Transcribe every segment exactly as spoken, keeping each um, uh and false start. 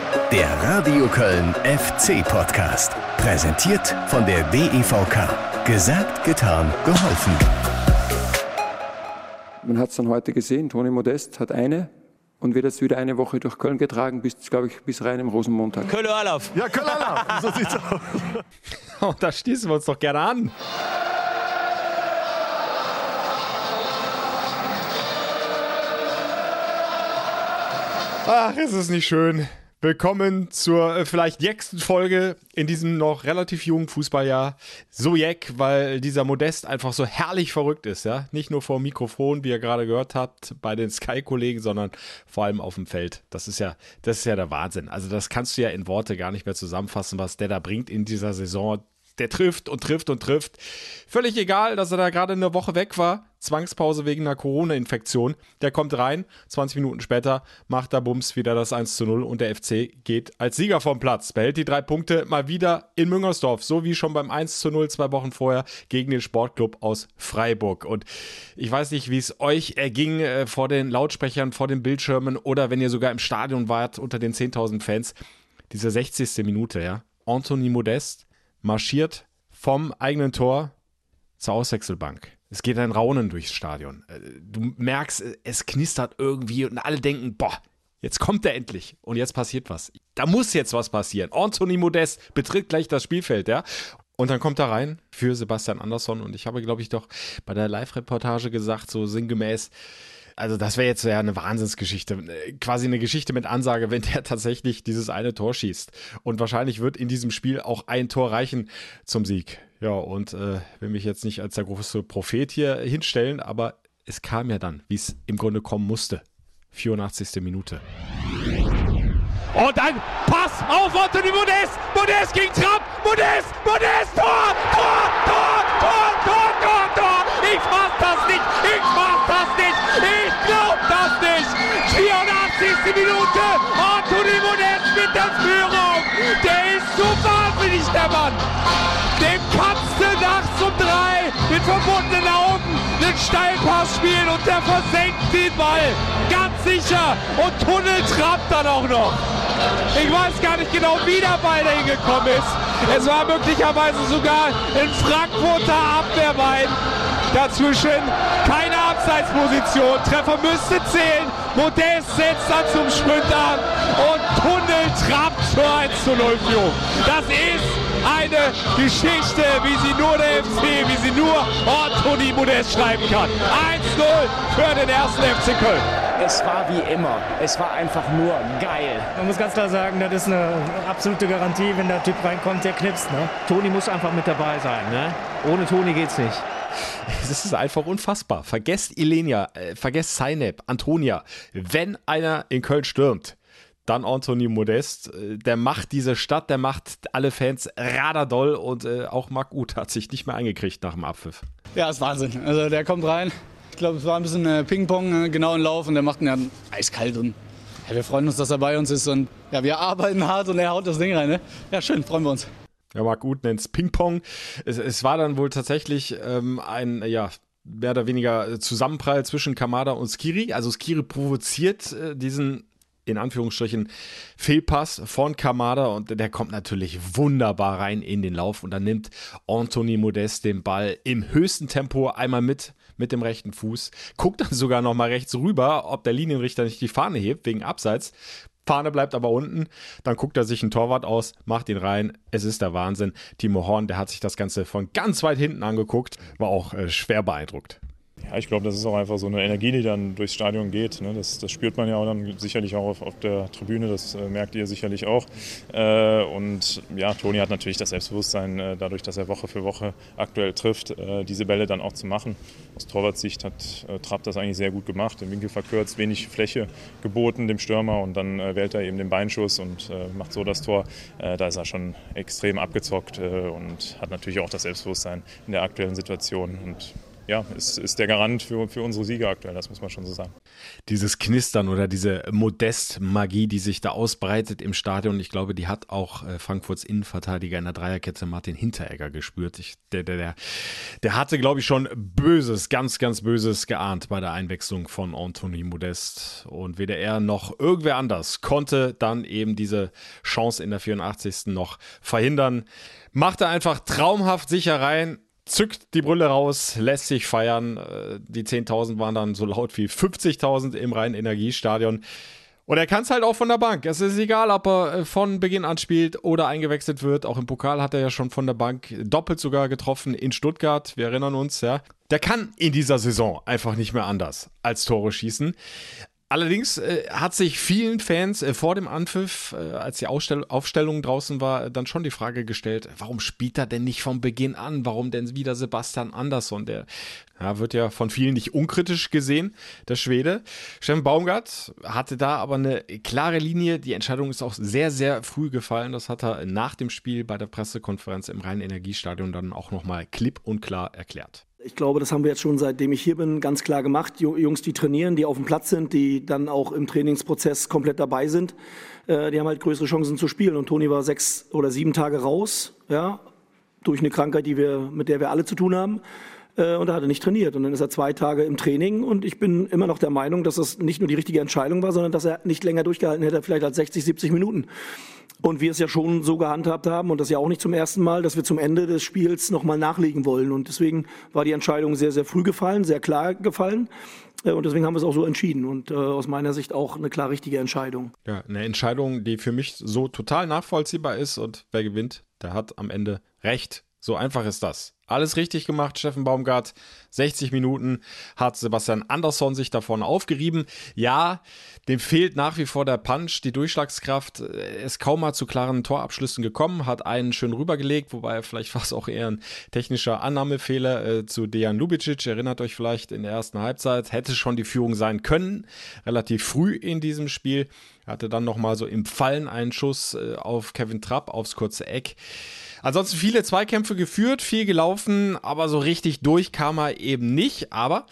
Der Radio Köln F C-Podcast. Präsentiert von der D E V K. Gesagt, getan, geholfen. Man hat es dann heute gesehen, Toni Modest hat eine und wird jetzt wieder eine Woche durch Köln getragen, bis, glaube ich, bis rein im Rosenmontag. Köln-Alauf. Ja, Köln-Alauf, so sieht's aus. Oh, da schließen wir uns doch gerne an. Ach, ist es nicht schön. Willkommen zur äh, vielleicht jecksten Folge in diesem noch relativ jungen Fußballjahr. So jeck, weil dieser Modest einfach so herrlich verrückt ist, ja. Nicht nur vor dem Mikrofon, wie ihr gerade gehört habt, bei den Sky-Kollegen, sondern vor allem auf dem Feld. Das ist ja, das ist ja der Wahnsinn. Also das kannst du ja in Worte gar nicht mehr zusammenfassen, was der da bringt in dieser Saison. Der trifft und trifft und trifft. Völlig egal, dass er da gerade eine Woche weg war. Zwangspause wegen einer Corona-Infektion. Der kommt rein, zwanzig Minuten später macht er Bums wieder das eins zu null und der F C geht als Sieger vom Platz. Behält die drei Punkte mal wieder in Müngersdorf, so wie schon beim eins zu null zwei Wochen vorher gegen den Sportclub aus Freiburg. Und ich weiß nicht, wie es euch erging äh, vor den Lautsprechern, vor den Bildschirmen oder wenn ihr sogar im Stadion wart unter den zehntausend Fans. Diese sechzigste Minute, ja. Anthony Modest marschiert vom eigenen Tor zur Auswechselbank. Es geht ein Raunen durchs Stadion. Du merkst, es knistert irgendwie und alle denken, boah, jetzt kommt er endlich und jetzt passiert was. Da muss jetzt was passieren. Anthony Modest betritt gleich das Spielfeld, ja. Und dann kommt er rein für Sebastian Andersson und ich habe, glaube ich, doch bei der Live-Reportage gesagt, so sinngemäß, also das wäre jetzt ja eine Wahnsinnsgeschichte, quasi eine Geschichte mit Ansage, wenn der tatsächlich dieses eine Tor schießt. Und wahrscheinlich wird in diesem Spiel auch ein Tor reichen zum Sieg. Ja, und äh, will mich jetzt nicht als der große Prophet hier hinstellen, aber es kam ja dann, wie es im Grunde kommen musste. vierundachtzigste Minute. Und ein Pass auf Anthony Modest. Modest gegen Trapp. Modest, Modest, Tor, Tor, Tor, Tor, Tor, Tor, Tor. Ich fass das nicht, ich fass das nicht, ich glaub das nicht. vierundachtzigste Minute, Anthony Modest mit der Führung. Der ist so wahnsinnig, der Mann. Dem kannst du nachts um drei mit verbundenen Augen den Steilpass spielen und der versenkt den Ball. Ganz sicher. Und Tunnel Trapp dann auch noch. Ich weiß gar nicht genau, wie der Ball da hingekommen ist. Es war möglicherweise sogar ein Frankfurter Abwehrbein dazwischen. Keine Abseitsposition. Treffer müsste zählen. Modest setzt dann zum Sprint an. Und Tunnel Trapp zur eins zu null Führung. Das ist eine Geschichte, wie sie nur der F C, wie sie nur Anthony Modest schreiben kann. eins zu null für den ersten F C Köln. Es war wie immer. Es war einfach nur geil. Man muss ganz klar sagen, das ist eine absolute Garantie, wenn der Typ reinkommt, der knipst. Ne? Toni muss einfach mit dabei sein. Ne? Ohne Toni geht's nicht. Es ist einfach unfassbar. Vergesst Ilenia, äh, vergesst Zeynep, Antonia. Wenn einer in Köln stürmt, dann Anthony Modest. Der macht diese Stadt, der macht alle Fans radardoll und äh, auch Marc Uth hat sich nicht mehr eingekriegt nach dem Abpfiff. Ja, ist Wahnsinn. Also der kommt rein. Ich glaube, es war ein bisschen äh, Ping-Pong, äh, genau im Lauf und der macht ihn ja eiskalt und ja, wir freuen uns, dass er bei uns ist und ja, wir arbeiten hart und er haut das Ding rein. Ne? Ja, schön, freuen wir uns. Ja, Marc Uth nennt es Ping-Pong. Es, es war dann wohl tatsächlich ähm, ein, ja, mehr oder weniger Zusammenprall zwischen Kamada und Skiri. Also Skiri provoziert äh, diesen in Anführungsstrichen Fehlpass von Kamada und der kommt natürlich wunderbar rein in den Lauf und dann nimmt Anthony Modest den Ball im höchsten Tempo einmal mit mit dem rechten Fuß, guckt dann sogar noch mal rechts rüber, ob der Linienrichter nicht die Fahne hebt wegen Abseits. Fahne bleibt aber unten, dann guckt er sich einen Torwart aus, macht ihn rein, es ist der Wahnsinn. Timo Horn, der hat sich das Ganze von ganz weit hinten angeguckt, war auch äh, schwer beeindruckt. Ja, ich glaube, das ist auch einfach so eine Energie, die dann durchs Stadion geht. Ne? Das, das spürt man ja auch dann sicherlich auch auf, auf der Tribüne, das äh, merkt ihr sicherlich auch. Äh, und ja, Toni hat natürlich das Selbstbewusstsein, äh, dadurch, dass er Woche für Woche aktuell trifft, äh, diese Bälle dann auch zu machen. Aus Torwartsicht hat äh, Trapp das eigentlich sehr gut gemacht, den Winkel verkürzt, wenig Fläche geboten dem Stürmer und dann äh, wählt er eben den Beinschuss und äh, macht so das Tor. Äh, da ist er schon extrem abgezockt äh, und hat natürlich auch das Selbstbewusstsein in der aktuellen Situation und ja, ist, ist der Garant für, für unsere Siege aktuell, das muss man schon so sagen. Dieses Knistern oder diese Modest-Magie, die sich da ausbreitet im Stadion, ich glaube, die hat auch äh, Frankfurts Innenverteidiger in der Dreierkette Martin Hinteregger gespürt. Ich, der, der, der, der hatte, glaube ich, schon Böses, ganz, ganz Böses geahnt bei der Einwechslung von Anthony Modest. Und weder er noch irgendwer anders konnte dann eben diese Chance in der vierundachtzigsten noch verhindern. Machte einfach traumhaft sicher rein. Zückt die Brille raus, lässt sich feiern. Die zehntausend waren dann so laut wie fünfzigtausend im Rhein-Energiestadion. Und er kann es halt auch von der Bank. Es ist egal, ob er von Beginn an spielt oder eingewechselt wird. Auch im Pokal hat er ja schon von der Bank doppelt sogar getroffen in Stuttgart. Wir erinnern uns, ja. Der kann in dieser Saison einfach nicht mehr anders als Tore schießen. Allerdings äh, hat sich vielen Fans äh, vor dem Anpfiff, äh, als die Ausstell- Aufstellung draußen war, äh, dann schon die Frage gestellt, warum spielt er denn nicht von Beginn an? Warum denn wieder Sebastian Andersson? Der ja, wird ja von vielen nicht unkritisch gesehen, der Schwede. Steffen Baumgart hatte da aber eine klare Linie. Die Entscheidung ist auch sehr, sehr früh gefallen. Das hat er nach dem Spiel bei der Pressekonferenz im Rhein-Energiestadion dann auch nochmal klipp und klar erklärt. Ich glaube, das haben wir jetzt schon, seitdem ich hier bin, ganz klar gemacht. Jungs, die trainieren, die auf dem Platz sind, die dann auch im Trainingsprozess komplett dabei sind, äh, die haben halt größere Chancen zu spielen. Und Toni war sechs oder sieben Tage raus, ja, durch eine Krankheit, die wir, mit der wir alle zu tun haben. Äh, und er hatte nicht trainiert. Und dann ist er zwei Tage im Training. Und ich bin immer noch der Meinung, dass das nicht nur die richtige Entscheidung war, sondern dass er nicht länger durchgehalten hätte, vielleicht als sechzig, siebzig Minuten. Und wir es ja schon so gehandhabt haben, und das ja auch nicht zum ersten Mal, dass wir zum Ende des Spiels nochmal nachlegen wollen. Und deswegen war die Entscheidung sehr, sehr früh gefallen, sehr klar gefallen. Und deswegen haben wir es auch so entschieden. Und äh, aus meiner Sicht auch eine klar richtige Entscheidung. Ja, eine Entscheidung, die für mich so total nachvollziehbar ist. Und wer gewinnt, der hat am Ende recht. So einfach ist das. Alles richtig gemacht, Steffen Baumgart. sechzig Minuten hat Sebastian Andersson sich davon aufgerieben. Ja, dem fehlt nach wie vor der Punch, die Durchschlagskraft. Er ist kaum mal zu klaren Torabschlüssen gekommen, hat einen schön rübergelegt, wobei vielleicht war es auch eher ein technischer Annahmefehler äh, zu Dejan Lubicic. Erinnert euch vielleicht in der ersten Halbzeit, hätte schon die Führung sein können, relativ früh in diesem Spiel. Er hatte dann nochmal so im Fallen einen Schuss äh, auf Kevin Trapp aufs kurze Eck. Ansonsten viele Zweikämpfe geführt, viel gelaufen, aber so richtig durch kam er eben nicht. Aber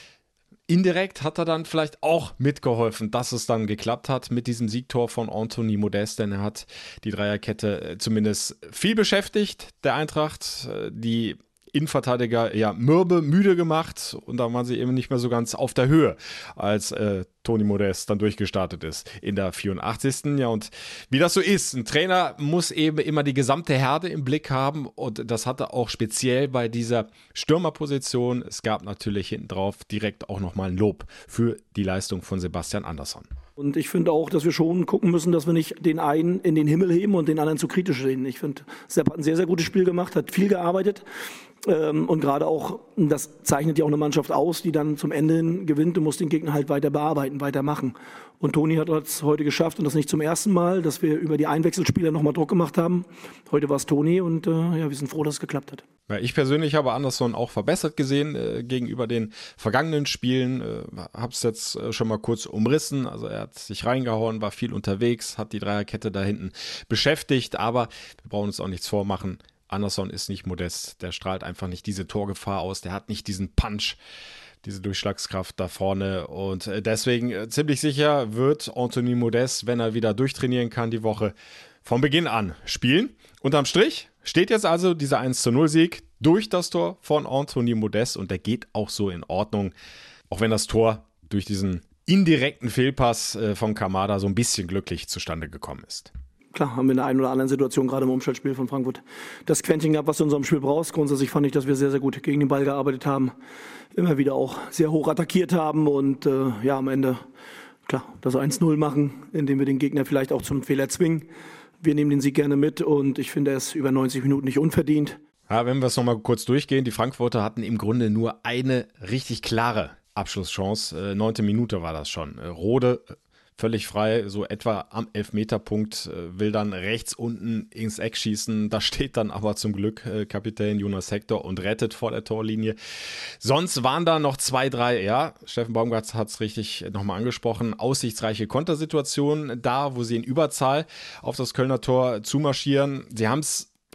indirekt hat er dann vielleicht auch mitgeholfen, dass es dann geklappt hat mit diesem Siegtor von Anthony Modest, denn er hat die Dreierkette zumindest viel beschäftigt, der Eintracht, die Innenverteidiger ja mürbe, müde gemacht und da waren sie eben nicht mehr so ganz auf der Höhe, als äh, Toni Modest dann durchgestartet ist in der vierundachtzigsten Ja, und wie das so ist, ein Trainer muss eben immer die gesamte Herde im Blick haben und das hatte auch speziell bei dieser Stürmerposition. Es gab natürlich hinten drauf direkt auch nochmal ein Lob für die Leistung von Sebastian Andersson. Und ich finde auch, dass wir schon gucken müssen, dass wir nicht den einen in den Himmel heben und den anderen zu kritisch sehen. Ich finde, Sepp hat ein sehr, sehr gutes Spiel gemacht, hat viel gearbeitet. Ähm, und gerade auch, das zeichnet ja auch eine Mannschaft aus, die dann zum Ende hin gewinnt und muss den Gegner halt weiter bearbeiten, weiter machen. Und Toni hat es heute geschafft und das nicht zum ersten Mal, dass wir über die Einwechselspieler nochmal Druck gemacht haben. Heute war es Toni und äh, ja, wir sind froh, dass es geklappt hat. Ja, ich persönlich habe Andersson auch verbessert gesehen äh, gegenüber den vergangenen Spielen. Äh, habe es jetzt äh, schon mal kurz umrissen. Also er hat sich reingehauen, war viel unterwegs, hat die Dreierkette da hinten beschäftigt. Aber wir brauchen uns auch nichts vormachen. Andersson ist nicht Modest. Der strahlt einfach nicht diese Torgefahr aus. Der hat nicht diesen Punch, diese Durchschlagskraft da vorne. Und äh, deswegen äh, ziemlich sicher wird Anthony Modest, wenn er wieder durchtrainieren kann, die Woche von Beginn an spielen. Unterm Strich steht jetzt also dieser eins zu null Sieg durch das Tor von Anthony Modest und der geht auch so in Ordnung, auch wenn das Tor durch diesen indirekten Fehlpass von Kamada so ein bisschen glücklich zustande gekommen ist. Klar, haben wir in der einen oder anderen Situation, gerade im Umschaltspiel von Frankfurt, das Quäntchen gehabt, was du in unserem Spiel brauchst. Grundsätzlich fand ich, dass wir sehr, sehr gut gegen den Ball gearbeitet haben, immer wieder auch sehr hoch attackiert haben und äh, ja, am Ende, klar, das eins null machen, indem wir den Gegner vielleicht auch zum Fehler zwingen. Wir nehmen den Sieg gerne mit und ich finde, er ist über neunzig Minuten nicht unverdient. Ja, wenn wir es nochmal kurz durchgehen, die Frankfurter hatten im Grunde nur eine richtig klare Abschlusschance. Äh, neunte Minute war das schon. Äh, Rode äh, völlig frei, so etwa am Elfmeterpunkt, äh, will dann rechts unten ins Eck schießen. Da steht dann aber zum Glück äh, Kapitän Jonas Hector und rettet vor der Torlinie. Sonst waren da noch zwei, drei, ja, Steffen Baumgart hat es richtig nochmal angesprochen, aussichtsreiche Kontersituationen da, wo sie in Überzahl auf das Kölner Tor zumarschieren. Sie haben es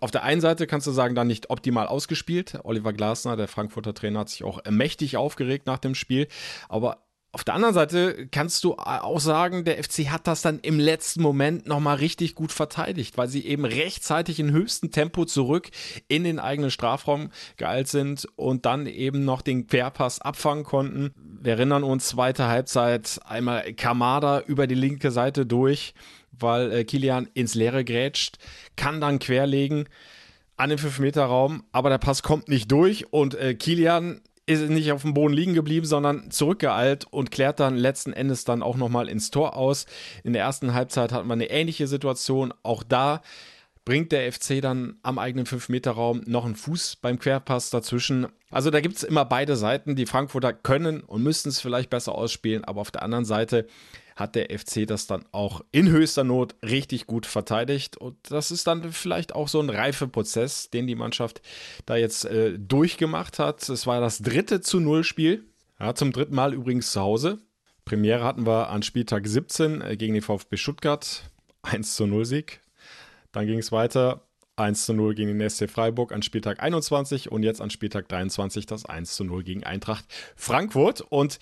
Auf der einen Seite kannst du sagen, dann nicht optimal ausgespielt. Oliver Glasner, der Frankfurter Trainer, hat sich auch mächtig aufgeregt nach dem Spiel. Aber auf der anderen Seite kannst du auch sagen, der F C hat das dann im letzten Moment nochmal richtig gut verteidigt, weil sie eben rechtzeitig in höchstem Tempo zurück in den eigenen Strafraum geeilt sind und dann eben noch den Querpass abfangen konnten. Wir erinnern uns, zweite Halbzeit, einmal Kamada über die linke Seite durch, weil äh, Kilian ins Leere grätscht, kann dann querlegen an den fünf Meter Raum, aber der Pass kommt nicht durch und äh, Kilian ist nicht auf dem Boden liegen geblieben, sondern zurückgeeilt und klärt dann letzten Endes dann auch nochmal ins Tor aus. In der ersten Halbzeit hatten wir eine ähnliche Situation. Auch da bringt der F C dann am eigenen fünf Meter Raum noch einen Fuß beim Querpass dazwischen. Also da gibt es immer beide Seiten. Die Frankfurter können und müssen es vielleicht besser ausspielen, aber auf der anderen Seite hat der F C das dann auch in höchster Not richtig gut verteidigt. Und das ist dann vielleicht auch so ein Reifeprozess, den die Mannschaft da jetzt äh, durchgemacht hat. Es war das dritte zu null Spiel, ja, zum dritten Mal übrigens zu Hause. Premiere hatten wir an Spieltag siebzehn äh, gegen den VfB Stuttgart, eins zu null Sieg. Dann ging es weiter, eins zu null gegen den S C Freiburg an Spieltag einundzwanzig und jetzt an Spieltag dreiundzwanzig das eins zu null gegen Eintracht Frankfurt. Und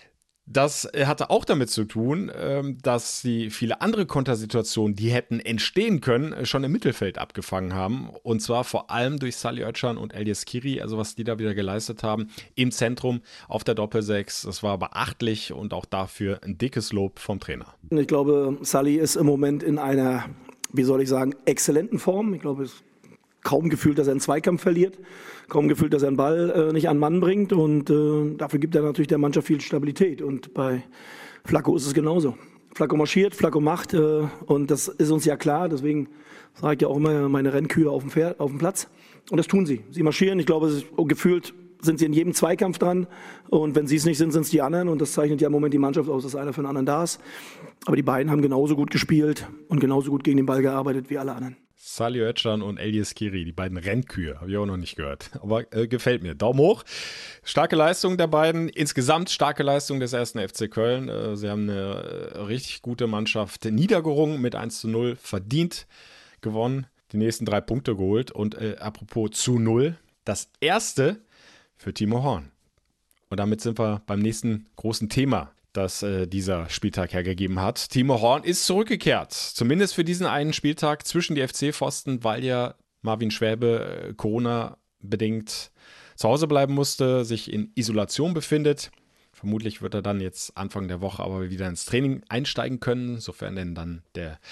das hatte auch damit zu tun, dass sie viele andere Kontersituationen, die hätten entstehen können, schon im Mittelfeld abgefangen haben. Und zwar vor allem durch Salih Özcan und Eljaz Kiri, also was die da wieder geleistet haben im Zentrum auf der Doppelsechs. Das war beachtlich und auch dafür ein dickes Lob vom Trainer. Ich glaube, Salih ist im Moment in einer, wie soll ich sagen, exzellenten Form. Ich glaube, es ist kaum gefühlt, dass er einen Zweikampf verliert, kaum gefühlt, dass er einen Ball äh, nicht an den Mann bringt und äh, dafür gibt er natürlich der Mannschaft viel Stabilität und bei Flacco ist es genauso. Flacco marschiert, Flacco macht äh, und das ist uns ja klar, deswegen sage ich ja auch immer meine Rennkühe auf dem, Pferd, auf dem Platz und das tun sie. Sie marschieren, ich glaube, ist, gefühlt sind sie in jedem Zweikampf dran und wenn sie es nicht sind, sind es die anderen und das zeichnet ja im Moment die Mannschaft aus, dass einer für den anderen da ist. Aber die beiden haben genauso gut gespielt und genauso gut gegen den Ball gearbeitet wie alle anderen. Salih Özcan und Eljaz Kiri, die beiden Rennkühe, habe ich auch noch nicht gehört, aber äh, gefällt mir. Daumen hoch. Starke Leistung der beiden, insgesamt starke Leistung des ersten F C Köln. Äh, sie haben eine äh, richtig gute Mannschaft niedergerungen mit eins zu null, verdient gewonnen, die nächsten drei Punkte geholt und äh, apropos zu null, das erste für Timo Horn. Und damit sind wir beim nächsten großen Thema, das äh, dieser Spieltag hergegeben hat. Timo Horn ist zurückgekehrt, zumindest für diesen einen Spieltag zwischen die F C-Pfosten, weil ja Marvin Schwäbe äh, Corona-bedingt zu Hause bleiben musste, sich in Isolation befindet. Vermutlich wird er dann jetzt Anfang der Woche aber wieder ins Training einsteigen können, sofern denn dann der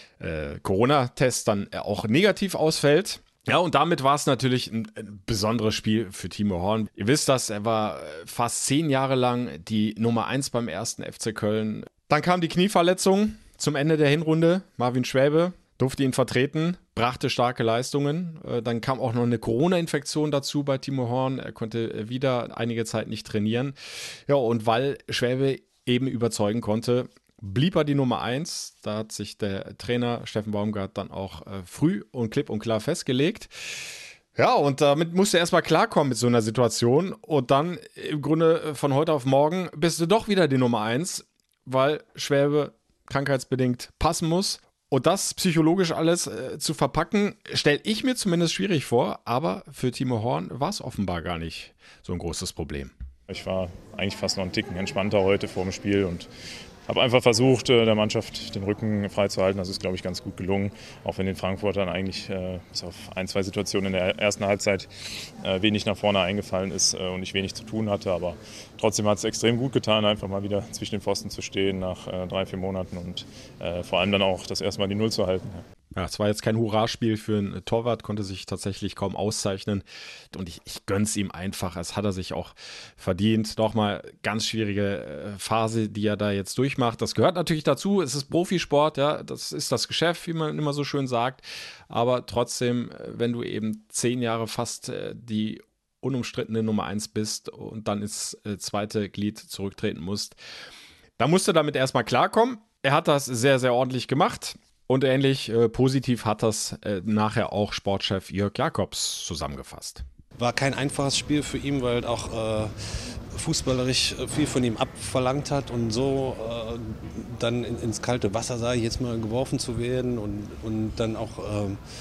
äh, Corona-Test dann auch negativ ausfällt. Ja, und damit war es natürlich ein, ein besonderes Spiel für Timo Horn. Ihr wisst das, er war fast zehn Jahre lang die Nummer eins beim ersten F C Köln. Dann kam die Knieverletzung zum Ende der Hinrunde. Marvin Schwäbe durfte ihn vertreten, brachte starke Leistungen. Dann kam auch noch eine Corona-Infektion dazu bei Timo Horn. Er konnte wieder einige Zeit nicht trainieren. Ja, und weil Schwäbe eben überzeugen konnte, blieb er die Nummer eins. Da hat sich der Trainer Steffen Baumgart dann auch äh, früh und klipp und klar festgelegt. Ja, und damit musste er erstmal klarkommen mit so einer Situation. Und dann im Grunde von heute auf morgen bist du doch wieder die Nummer eins, weil Schwäbe krankheitsbedingt passen muss. Und das psychologisch alles äh, zu verpacken, stelle ich mir zumindest schwierig vor. Aber für Timo Horn war es offenbar gar nicht so ein großes Problem. Ich war eigentlich fast noch einen Ticken entspannter heute vor dem Spiel und habe einfach versucht, der Mannschaft den Rücken freizuhalten. Das ist, glaube ich, ganz gut gelungen. Auch wenn den Frankfurtern eigentlich äh, bis auf ein, zwei Situationen in der ersten Halbzeit äh, wenig nach vorne eingefallen ist äh, und ich wenig zu tun hatte. Aber trotzdem hat es extrem gut getan, einfach mal wieder zwischen den Pfosten zu stehen nach äh, drei, vier Monaten und äh, vor allem dann auch das erste Mal die Null zu halten. Ja. Ja, es war jetzt kein Hurraspiel für einen Torwart, konnte sich tatsächlich kaum auszeichnen und ich, ich gönn's ihm einfach, es hat er sich auch verdient. Nochmal ganz schwierige Phase, die er da jetzt durchmacht, das gehört natürlich dazu, es ist Profisport, ja, das ist das Geschäft, wie man immer so schön sagt, aber trotzdem, wenn du eben zehn Jahre fast die unumstrittene Nummer eins bist und dann ins zweite Glied zurücktreten musst, da musst du damit erstmal klarkommen. Er hat das sehr, sehr ordentlich gemacht. Und ähnlich äh, positiv hat das äh, nachher auch Sportchef Jörg Jakobs zusammengefasst. War kein einfaches Spiel für ihn, weil auch äh, fußballerisch viel von ihm abverlangt hat und so äh, dann in, ins kalte Wasser, sage ich jetzt mal, geworfen zu werden und, und dann auch äh,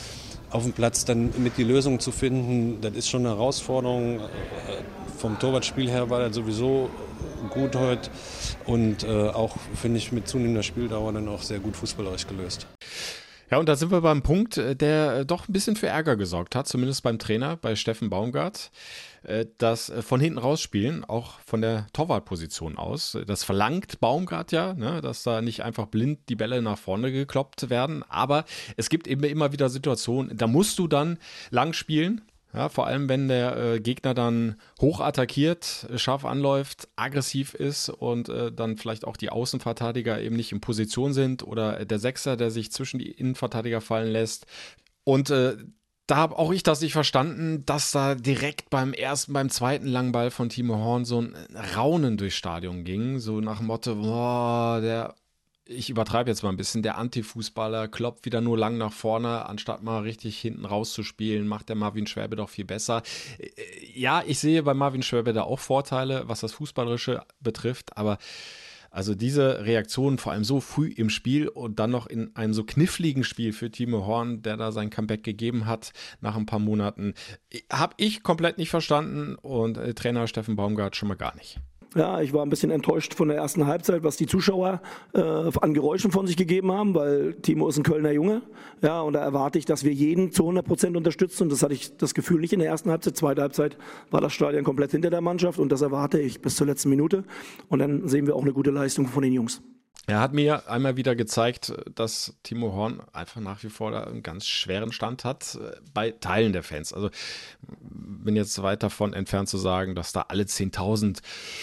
auf dem Platz dann mit die Lösung zu finden, das ist schon eine Herausforderung. Vom Torwartspiel her war er sowieso gut heute und äh, auch, finde ich, mit zunehmender Spieldauer dann auch sehr gut fußballerisch gelöst. Ja, und da sind wir beim Punkt, der doch ein bisschen für Ärger gesorgt hat, zumindest beim Trainer, bei Steffen Baumgart. Das von hinten rausspielen, auch von der Torwartposition aus. Das verlangt Baumgart ja, ne, dass da nicht einfach blind die Bälle nach vorne gekloppt werden. Aber es gibt eben immer wieder Situationen, da musst du dann lang spielen. Ja, vor allem, wenn der äh, Gegner dann hoch attackiert, scharf anläuft, aggressiv ist und äh, dann vielleicht auch die Außenverteidiger eben nicht in Position sind oder der Sechser, der sich zwischen die Innenverteidiger fallen lässt. Und äh, da habe auch ich das nicht verstanden, dass da direkt beim ersten, beim zweiten langen Ball von Timo Horn so ein Raunen durchs Stadion ging. So nach dem Motto, boah, der... Ich übertreibe jetzt mal ein bisschen, der Antifußballer kloppt wieder nur lang nach vorne, anstatt mal richtig hinten rauszuspielen, macht der Marvin Schwäbe doch viel besser. Ja, ich sehe bei Marvin Schwäbe da auch Vorteile, was das Fußballerische betrifft, aber also diese Reaktion vor allem so früh im Spiel und dann noch in einem so kniffligen Spiel für Timo Horn, der da sein Comeback gegeben hat nach ein paar Monaten, habe ich komplett nicht verstanden und äh, Trainer Steffen Baumgart schon mal gar nicht. Ja, ich war ein bisschen enttäuscht von der ersten Halbzeit, was die Zuschauer äh, an Geräuschen von sich gegeben haben, weil Timo ist ein Kölner Junge. Ja, und da erwarte ich, dass wir jeden zu hundert Prozent unterstützen. Und das hatte ich das Gefühl nicht in der ersten Halbzeit. Zweite Halbzeit war das Stadion komplett hinter der Mannschaft und das erwarte ich bis zur letzten Minute. Und dann sehen wir auch eine gute Leistung von den Jungs. Er hat mir einmal wieder gezeigt, dass Timo Horn einfach nach wie vor da einen ganz schweren Stand hat bei Teilen der Fans. Also bin jetzt weit davon entfernt zu sagen, dass da alle zehntausend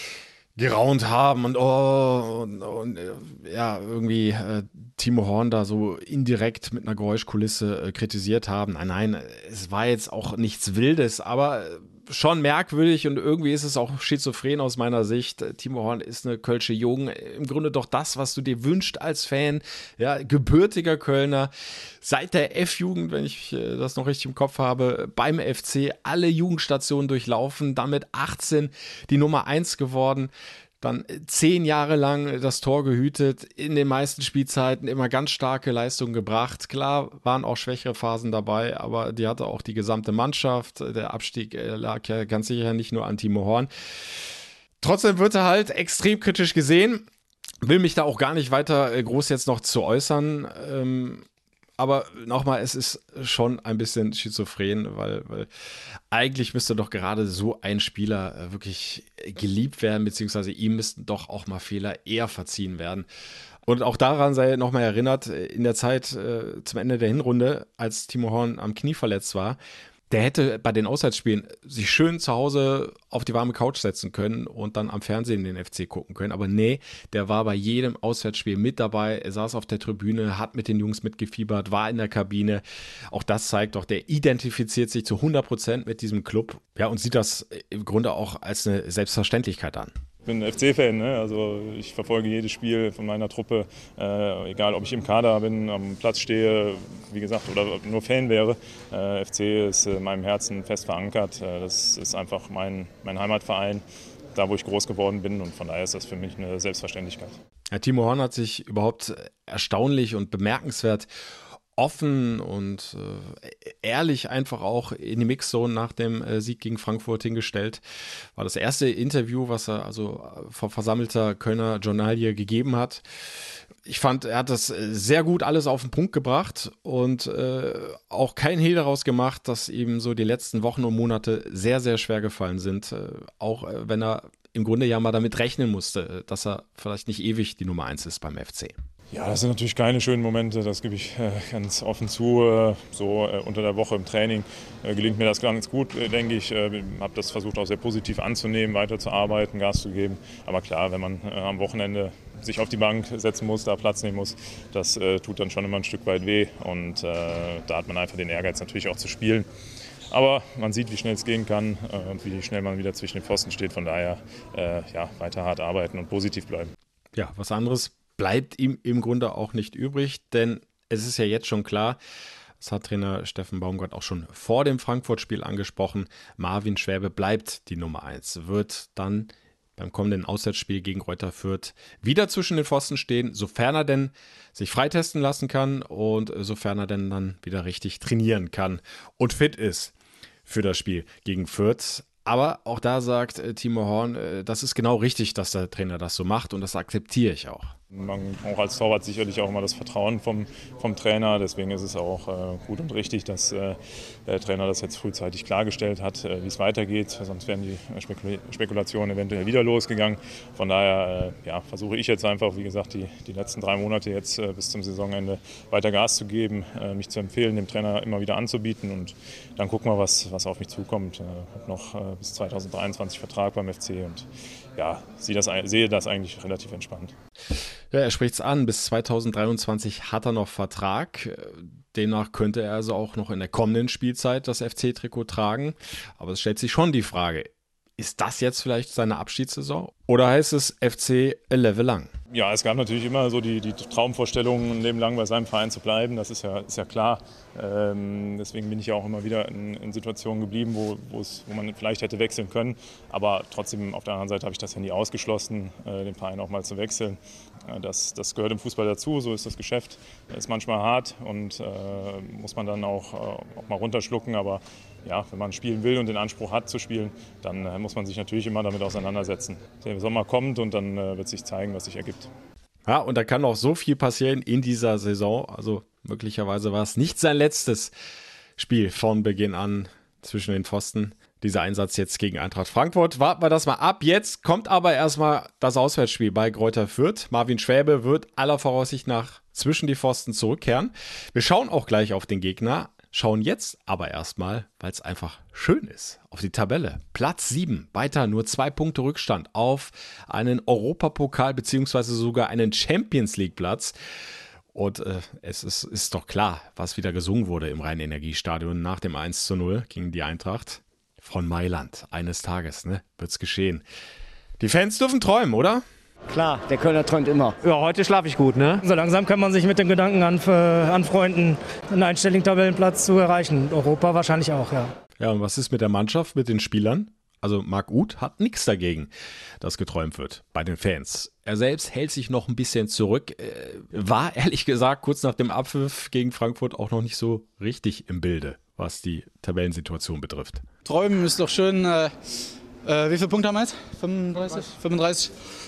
geraunt haben und oh und, und ja, irgendwie äh, Timo Horn da so indirekt mit einer Geräuschkulisse äh, kritisiert haben. Nein, nein, es war jetzt auch nichts Wildes, aber schon merkwürdig und irgendwie ist es auch schizophren aus meiner Sicht. Timo Horn ist eine Kölsche Jugend, im Grunde doch das, was du dir wünschst als Fan, ja, gebürtiger Kölner, seit der F-Jugend, wenn ich äh, das noch richtig im Kopf habe, beim F C alle Jugendstationen durchlaufen, damit achtzehn die Nummer eins geworden, dann zehn Jahre lang das Tor gehütet, in den meisten Spielzeiten immer ganz starke Leistungen gebracht. Klar waren auch schwächere Phasen dabei, aber die hatte auch die gesamte Mannschaft. Der Abstieg lag ja ganz sicher nicht nur an Timo Horn. Trotzdem wird er halt extrem kritisch gesehen. Will mich da auch gar nicht weiter groß jetzt noch zu äußern. Ähm, Aber nochmal, es ist schon ein bisschen schizophren, weil, weil eigentlich müsste doch gerade so ein Spieler wirklich geliebt werden, beziehungsweise ihm müssten doch auch mal Fehler eher verziehen werden. Und auch daran sei nochmal erinnert, in der Zeit äh, zum Ende der Hinrunde, als Timo Horn am Knie verletzt war, der hätte bei den Auswärtsspielen sich schön zu Hause auf die warme Couch setzen können und dann am Fernsehen den F C gucken können. Aber nee, der war bei jedem Auswärtsspiel mit dabei. Er saß auf der Tribüne, hat mit den Jungs mitgefiebert, war in der Kabine. Auch das zeigt doch, der identifiziert sich zu hundert Prozent mit diesem Club. Ja, und sieht das im Grunde auch als eine Selbstverständlichkeit an. Ich bin F C-Fan, ne? Also ich verfolge jedes Spiel von meiner Truppe, äh, egal ob ich im Kader bin, am Platz stehe, wie gesagt, oder nur Fan wäre. Äh, F C ist in meinem Herzen fest verankert. Äh, das ist einfach mein, mein Heimatverein, da wo ich groß geworden bin und von daher ist das für mich eine Selbstverständlichkeit. Ja, Timo Horn hat sich überhaupt erstaunlich und bemerkenswert offen und äh, ehrlich einfach auch in die Mixzone nach dem äh, Sieg gegen Frankfurt hingestellt. War das erste Interview, was er also vor versammelter Kölner Journalie gegeben hat. Ich fand, er hat das sehr gut alles auf den Punkt gebracht und äh, auch kein Hehl daraus gemacht, dass ihm so die letzten Wochen und Monate sehr, sehr schwer gefallen sind. Äh, auch äh, wenn er im Grunde ja mal damit rechnen musste, dass er vielleicht nicht ewig die Nummer eins ist beim F C. Ja, das sind natürlich keine schönen Momente, das gebe ich äh, ganz offen zu. Äh, so äh, unter der Woche im Training äh, gelingt mir das ganz gut, äh, denke ich. Äh, habe das versucht auch sehr positiv anzunehmen, weiterzuarbeiten, Gas zu geben. Aber klar, wenn man äh, am Wochenende sich auf die Bank setzen muss, da Platz nehmen muss, das äh, tut dann schon immer ein Stück weit weh. Und äh, da hat man einfach den Ehrgeiz natürlich auch zu spielen. Aber man sieht, wie schnell es gehen kann äh, und wie schnell man wieder zwischen den Pfosten steht. Von daher äh, ja, weiter hart arbeiten und positiv bleiben. Ja, was anderes bleibt ihm im Grunde auch nicht übrig, denn es ist ja jetzt schon klar, das hat Trainer Steffen Baumgart auch schon vor dem Frankfurt-Spiel angesprochen, Marvin Schwäbe bleibt die Nummer eins, wird dann beim kommenden Auswärtsspiel gegen Greuther Fürth wieder zwischen den Pfosten stehen, sofern er denn sich freitesten lassen kann und sofern er denn dann wieder richtig trainieren kann und fit ist für das Spiel gegen Fürth. Aber auch da sagt äh, Timo Horn, äh, das ist genau richtig, dass der Trainer das so macht und das akzeptiere ich auch. Man braucht als Torwart sicherlich auch immer das Vertrauen vom, vom Trainer. Deswegen ist es auch äh, gut und richtig, dass äh, der Trainer das jetzt frühzeitig klargestellt hat, äh, wie es weitergeht. Sonst wären die Spekul- Spekulationen eventuell wieder losgegangen. Von daher äh, ja, versuche ich jetzt einfach, wie gesagt, die, die letzten drei Monate jetzt äh, bis zum Saisonende weiter Gas zu geben, äh, mich zu empfehlen, dem Trainer immer wieder anzubieten. Und dann gucken wir, was, was auf mich zukommt. Ich äh, habe noch äh, bis zwanzig dreiundzwanzig Vertrag beim F C und ja, sehe das, sehe das eigentlich relativ entspannt. Ja, er spricht es an, bis zwanzig dreiundzwanzig hat er noch Vertrag. Demnach könnte er also auch noch in der kommenden Spielzeit das F C-Trikot tragen. Aber es stellt sich schon die Frage, ist das jetzt vielleicht seine Abschiedssaison? Oder heißt es F C a level lang? Ja, es gab natürlich immer so die, die Traumvorstellung, ein Leben lang bei seinem Verein zu bleiben. Das ist ja, ist ja klar. Ähm, deswegen bin ich ja auch immer wieder in, in Situationen geblieben, wo, wo, es, wo man vielleicht hätte wechseln können. Aber trotzdem, auf der anderen Seite habe ich das ja nie ausgeschlossen, äh, den Verein auch mal zu wechseln. Äh, das, das gehört im Fußball dazu, so ist das Geschäft. Das ist manchmal hart und äh, muss man dann auch, äh, auch mal runterschlucken. Aber ja, wenn man spielen will und den Anspruch hat zu spielen, dann äh, muss man sich natürlich immer damit auseinandersetzen. Der Sommer kommt und dann äh, wird sich zeigen, was sich ergibt. Ja, und da kann noch so viel passieren in dieser Saison. Also möglicherweise war es nicht sein letztes Spiel von Beginn an zwischen den Pfosten. Dieser Einsatz jetzt gegen Eintracht Frankfurt. Warten wir das mal ab. Jetzt kommt aber erstmal das Auswärtsspiel bei Greuther Fürth. Marvin Schwäbe wird aller Voraussicht nach zwischen die Pfosten zurückkehren. Wir schauen auch gleich auf den Gegner. Schauen jetzt aber erstmal, weil es einfach schön ist, auf die Tabelle. Platz sieben, weiter nur zwei Punkte Rückstand auf einen Europapokal bzw. sogar einen Champions-League-Platz. Und äh, es ist, ist doch klar, was wieder gesungen wurde im Rhein-Energie-Stadion nach dem eins zu null gegen die Eintracht von Mailand. Eines Tages, ne, wird's geschehen. Die Fans dürfen träumen, oder? Klar, der Kölner träumt immer. Ja, heute schlafe ich gut, ne? So langsam kann man sich mit dem Gedanken anf- anfreunden, einen einstelligen Tabellenplatz zu erreichen. Europa wahrscheinlich auch, ja. Ja, und was ist mit der Mannschaft, mit den Spielern? Also Marc Uth hat nichts dagegen, dass geträumt wird bei den Fans. Er selbst hält sich noch ein bisschen zurück, äh, war ehrlich gesagt kurz nach dem Abpfiff gegen Frankfurt auch noch nicht so richtig im Bilde, was die Tabellensituation betrifft. Träumen ist doch schön. Äh, äh, wie viele Punkte haben wir jetzt? fünfunddreißig? fünfunddreißig?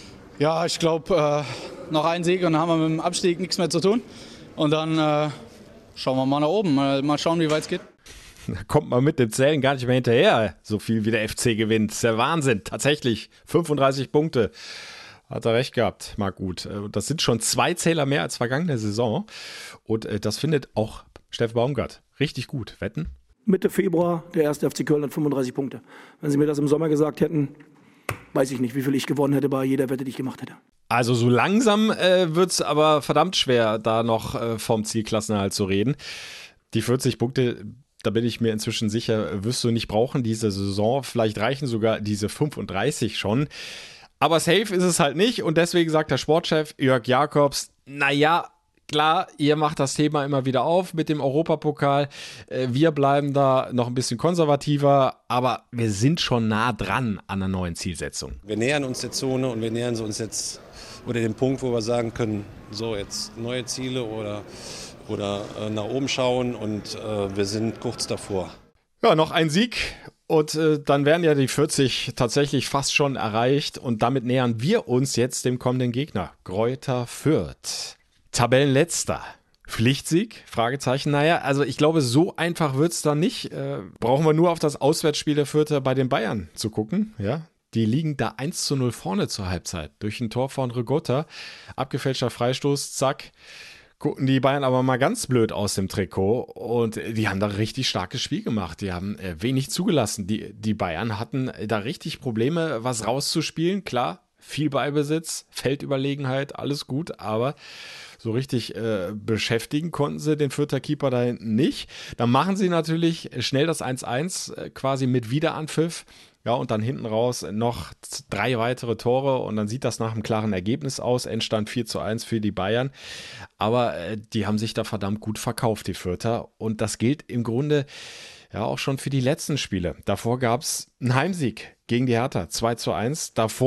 Ja, ich glaube, äh, noch ein Sieg und dann haben wir mit dem Abstieg nichts mehr zu tun. Und dann äh, schauen wir mal nach oben, mal, mal schauen, wie weit es geht. Da kommt man mit dem Zählen gar nicht mehr hinterher, so viel wie der F C gewinnt. Das ist der Wahnsinn, tatsächlich. fünfunddreißig Punkte. Hat er recht gehabt, Marc Uth. Das sind schon zwei Zähler mehr als vergangene Saison. Und das findet auch Steffen Baumgart richtig gut. Wetten? Mitte Februar, der erste F C Köln hat fünfunddreißig Punkte. Wenn Sie mir das im Sommer gesagt hätten, weiß ich nicht, wie viel ich gewonnen hätte bei jeder Wette, die ich gemacht hätte. Also so langsam äh, wird es aber verdammt schwer, da noch äh, vom Zielklassenerhalt zu reden. Die vierzig Punkte, da bin ich mir inzwischen sicher, wirst du nicht brauchen diese Saison. Vielleicht reichen sogar diese fünfunddreißig schon. Aber safe ist es halt nicht und deswegen sagt der Sportchef Jörg Jakobs, naja, klar, ihr macht das Thema immer wieder auf mit dem Europapokal. Wir bleiben da noch ein bisschen konservativer, aber wir sind schon nah dran an einer neuen Zielsetzung. Wir nähern uns der Zone und wir nähern uns jetzt oder dem Punkt, wo wir sagen können, so jetzt neue Ziele oder, oder äh, nach oben schauen und äh, wir sind kurz davor. Ja, noch ein Sieg und äh, dann wären ja die vierzig tatsächlich fast schon erreicht und damit nähern wir uns jetzt dem kommenden Gegner, Greuther Fürth. Tabellenletzter. Pflichtsieg? Fragezeichen. Naja, also ich glaube, so einfach wird es dann nicht. Äh, brauchen wir nur auf das Auswärtsspiel der Fürther bei den Bayern zu gucken. Ja, die liegen da eins zu null vorne zur Halbzeit. Durch ein Tor von Rigotta. Abgefälschter Freistoß, zack. Gucken die Bayern aber mal ganz blöd aus dem Trikot. Und die haben da richtig starkes Spiel gemacht. Die haben äh, wenig zugelassen. Die, die Bayern hatten da richtig Probleme, was rauszuspielen. Klar, viel Ballbesitz, Feldüberlegenheit, alles gut, aber so richtig äh, beschäftigen konnten sie den Fürther Keeper da hinten nicht. Dann machen sie natürlich schnell das eins eins äh, quasi mit Wiederanpfiff. Ja, und dann hinten raus noch drei weitere Tore und dann sieht das nach einem klaren Ergebnis aus. Endstand vier zu eins für die Bayern. Aber äh, die haben sich da verdammt gut verkauft, die Fürther. Und das gilt im Grunde ja auch schon für die letzten Spiele. Davor gab es einen Heimsieg gegen die Hertha, zwei zu eins. Davor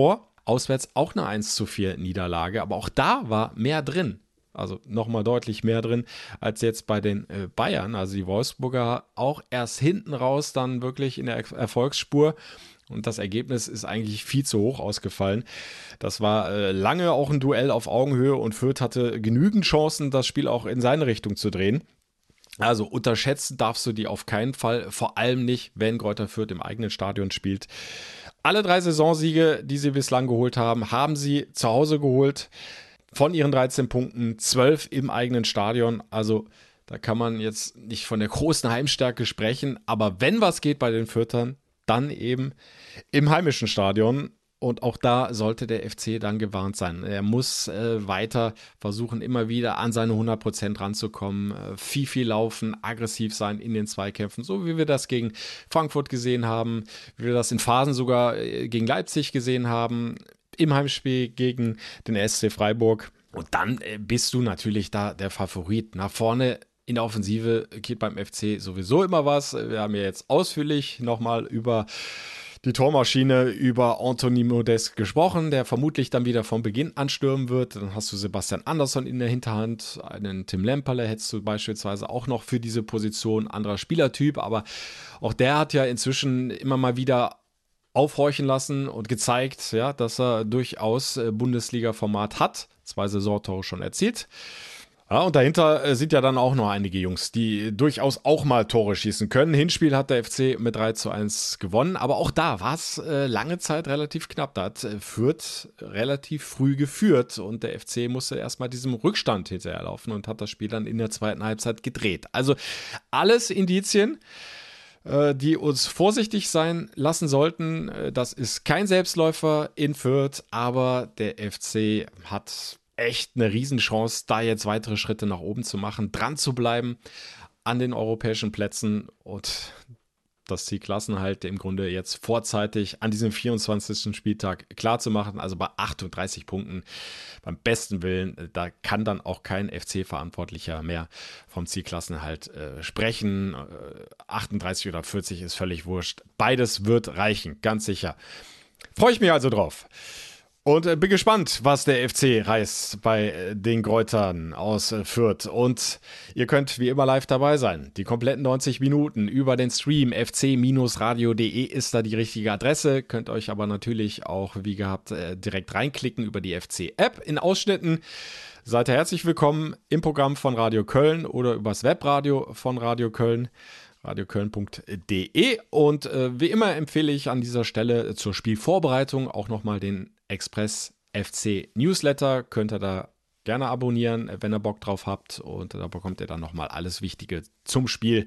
auswärts auch eine eins zu vier Niederlage, aber auch da war mehr drin. Also nochmal deutlich mehr drin als jetzt bei den äh, Bayern. Also die Wolfsburger auch erst hinten raus dann wirklich in der er- Erfolgsspur. Und das Ergebnis ist eigentlich viel zu hoch ausgefallen. Das war äh, lange auch ein Duell auf Augenhöhe und Fürth hatte genügend Chancen, das Spiel auch in seine Richtung zu drehen. Also unterschätzen darfst du die auf keinen Fall, vor allem nicht, wenn Greuther Fürth im eigenen Stadion spielt. Alle drei Saisonsiege, die sie bislang geholt haben, haben sie zu Hause geholt. Von ihren dreizehn Punkten, zwölf im eigenen Stadion. Also da kann man jetzt nicht von der großen Heimstärke sprechen. Aber wenn was geht bei den Fürthern, dann eben im heimischen Stadion. Und auch da sollte der F C dann gewarnt sein. Er muss äh, weiter versuchen, immer wieder an seine hundert Prozent ranzukommen. Äh, viel, viel laufen, aggressiv sein in den Zweikämpfen. So wie wir das gegen Frankfurt gesehen haben. Wie wir das in Phasen sogar äh, gegen Leipzig gesehen haben. Im Heimspiel gegen den S C Freiburg. Und dann äh, bist du natürlich da der Favorit. Nach vorne in der Offensive geht beim F C sowieso immer was. Wir haben ja jetzt ausführlich nochmal über die Tormaschine, über Anthony Modest gesprochen, der vermutlich dann wieder von Beginn anstürmen wird. Dann hast du Sebastian Andersson in der Hinterhand, einen Tim Lemperle hättest du beispielsweise auch noch für diese Position, anderer Spielertyp, aber auch der hat ja inzwischen immer mal wieder aufhorchen lassen und gezeigt, ja, dass er durchaus Bundesliga-Format hat, zwei Saisontore schon erzielt. Ja, und dahinter sind ja dann auch noch einige Jungs, die durchaus auch mal Tore schießen können. Hinspiel hat der F C mit drei zu eins gewonnen, aber auch da war es äh, lange Zeit relativ knapp. Da hat äh, Fürth relativ früh geführt und der F C musste erstmal diesem Rückstand hinterherlaufen und hat das Spiel dann in der zweiten Halbzeit gedreht. Also alles Indizien, äh, die uns vorsichtig sein lassen sollten. Äh, das ist kein Selbstläufer in Fürth, aber der F C hat echt eine Riesenchance, da jetzt weitere Schritte nach oben zu machen, dran zu bleiben an den europäischen Plätzen und das Ziel Klassenerhalt im Grunde jetzt vorzeitig an diesem vierundzwanzigsten Spieltag klar zu machen. Also bei achtunddreißig Punkten beim besten Willen, da kann dann auch kein F C-Verantwortlicher mehr vom Ziel Klassenerhalt äh, sprechen. Äh, achtunddreißig oder vierzig ist völlig wurscht. Beides wird reichen, ganz sicher. Freue ich mich also drauf. Und äh, bin gespannt, was der F C reißt bei äh, den Greutern aus äh, Fürth. Und ihr könnt wie immer live dabei sein. Die kompletten neunzig Minuten über den Stream f c radio punkt d e ist da die richtige Adresse. Könnt euch aber natürlich auch, wie gehabt, äh, direkt reinklicken über die F C-App in Ausschnitten. Seid ihr herzlich willkommen im Programm von Radio Köln oder übers Webradio von Radio Köln. radio köln punkt d e. Und äh, wie immer empfehle ich an dieser Stelle zur Spielvorbereitung auch nochmal den Express F C Newsletter. Könnt ihr da gerne abonnieren, wenn ihr Bock drauf habt. Und da bekommt ihr dann nochmal alles Wichtige zum Spiel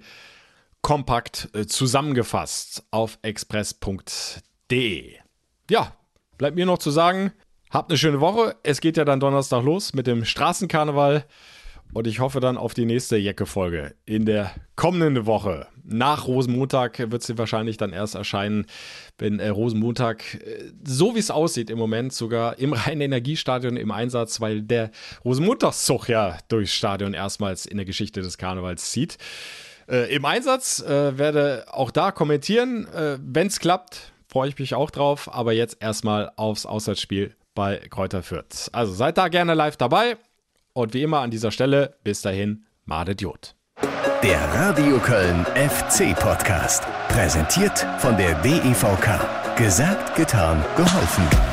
kompakt äh, zusammengefasst auf express punkt d e. Ja, bleibt mir noch zu sagen, habt eine schöne Woche. Es geht ja dann Donnerstag los mit dem Straßenkarneval. Und ich hoffe dann auf die nächste Jecke-Folge in der kommenden Woche. Nach Rosenmontag wird sie wahrscheinlich dann erst erscheinen, wenn äh, Rosenmontag, äh, so wie es aussieht im Moment, sogar im Rhein-Energiestadion im Einsatz, weil der Rosenmontagszug ja durchs Stadion erstmals in der Geschichte des Karnevals zieht. Äh, Im Einsatz äh, werde auch da kommentieren. Äh, wenn es klappt, freue ich mich auch drauf. Aber jetzt erstmal aufs Auswärtsspiel bei Greuther Fürth. Also seid da gerne live dabei. Und wie immer an dieser Stelle, bis dahin, Madet Jod. Der Radio Köln F C Podcast. Präsentiert von der D E V K. Gesagt, getan, geholfen.